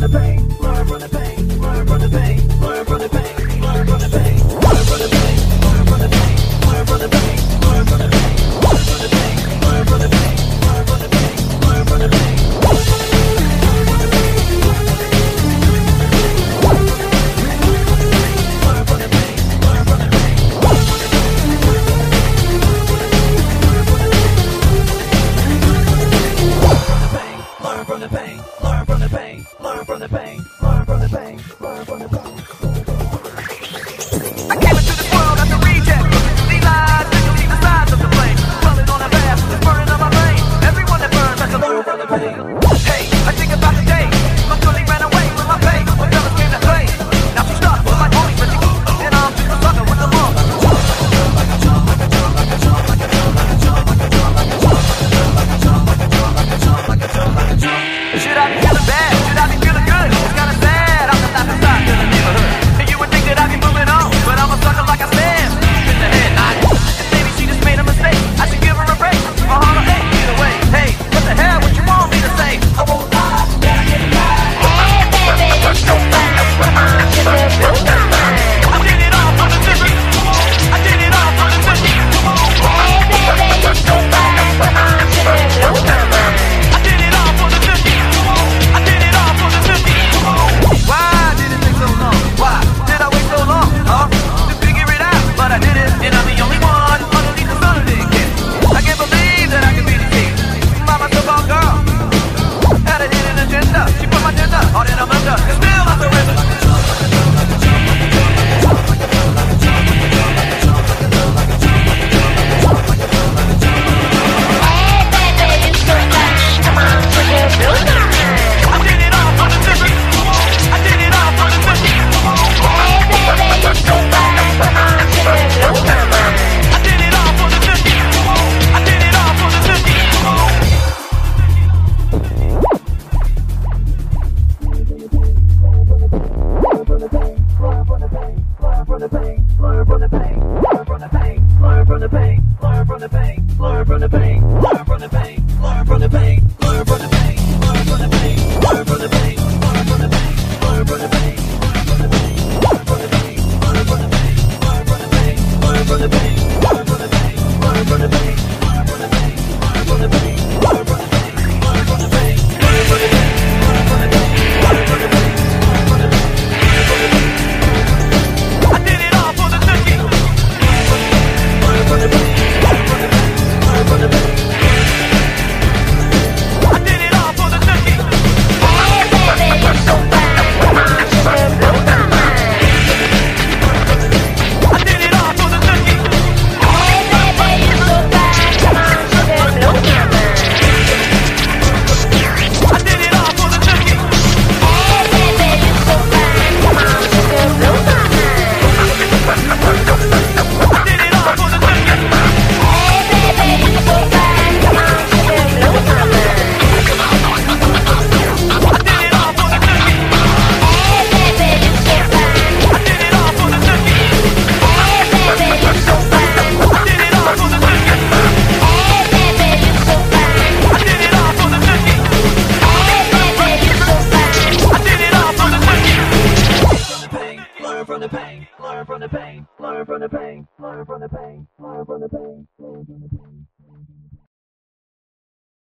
the pain, learn from the pain, learn from the pain, learn from the pain, learn from the pain, learn from the pain, learn from the pain, learn from the pain, learn from the pain, learn from the pain, learn from the pain, learn from the pain, learn from the pain. Learn from the pain, learn from the pain, learn from the pain, learn from the pain, learn from the pain. I came into this world as a reject. These lies, they don't see the size of the flame. Dwelling on a past, it's burning on my brain. Everyone that burns has to learn from the pain. Hey, I think about the day my girlie ran away with my pay. My fellas came to play. Now she's stuck with my homie, but she and I'm just a sucker with the law. Should I be feeling bad? Should I be feeling good? It's kinda sad. I'm the laughing stock in the neighborhood. And you would think that I'd be moving on, but I'm a sucker like I said. In the head, and maybe she just made a mistake. I should give her a break. My heart will ache either way. Hey, what the hell? What you want me to say? I won't lie. Hey baby, you so fine. Come on, give me a real time. I did it all for the city. I did it all for the city. Hey baby, you so fine. Come on, give me a real time. Why did it take so long? Why did I wait so long? Huh? To figure it out, but I did it, and I'm the only one underneath the sun that get it. I can't believe that I can be the king by myself, all girl. Had a hidden agenda. She put my agenda all in a blender, and still I surrender. Learn from the pain, learn from the pain, learn from the pain, learn from the pain, learn from the pain, learn from the pain.